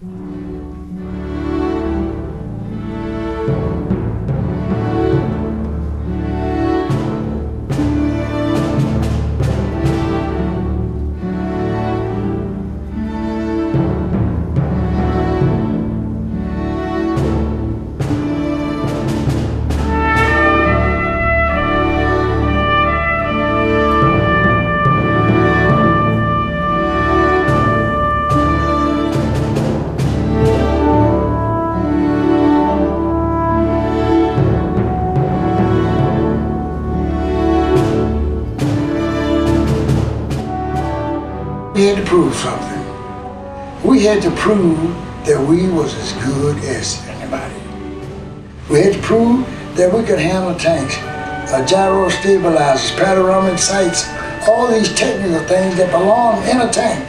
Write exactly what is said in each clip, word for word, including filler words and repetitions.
We had to prove something. We had to prove that we was as good as anybody. We had to prove that we could handle tanks, uh, gyro stabilizers, panoramic sights, all these technical things that belong in a tank.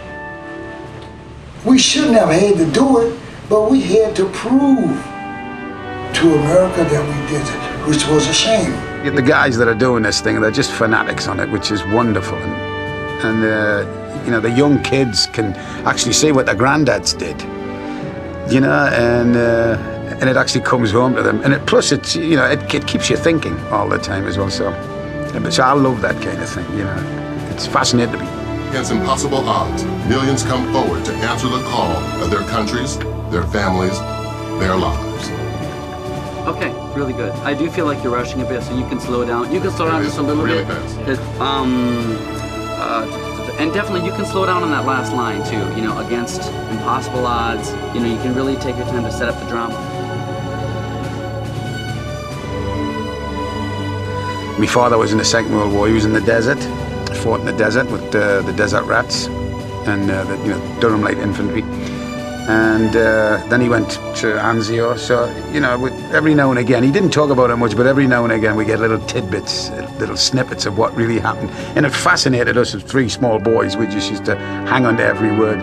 We shouldn't have had to do it, but we had to prove to America that we did it, which was a shame. The guys that are doing this thing, they're just fanatics on it, which is wonderful. And, and uh, you know, the young kids can actually see what their granddads did, you know, and uh, and it actually comes home to them. And it, plus, it's, you know, it, it keeps you thinking all the time as well. So, so I love that kind of thing, you know. It's fascinating to me. Against impossible odds, millions come forward to answer the call of their countries, their families, their lives. Okay, really good. I do feel like you're rushing a bit, so you can slow down. You can slow down just a little really bit. Fast. Um, uh, and definitely you can slow down on that last line too. You know, against impossible odds. You know, you can really take your time to set up the drama. My father was in the Second World War. He was in the desert, fought in the desert with uh, the Desert Rats and uh, the, you know, Durham Light Infantry. And uh, then he went to Anzio. So, you know, with, every now and again, he didn't talk about it much, but every now and again we get little tidbits, little snippets of what really happened. And it fascinated us as three small boys. We just used to hang on to every word.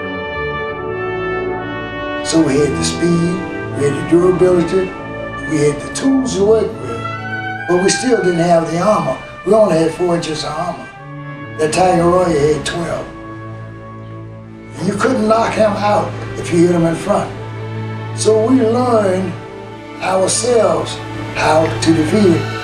So we had the speed, we had the durability, we had the tools to work with, but we still didn't have the armor. We only had four inches of armor. That Tiger Royer had twelve. And you couldn't knock him out if you hit him in front. So we learned ourselves how to defeat it.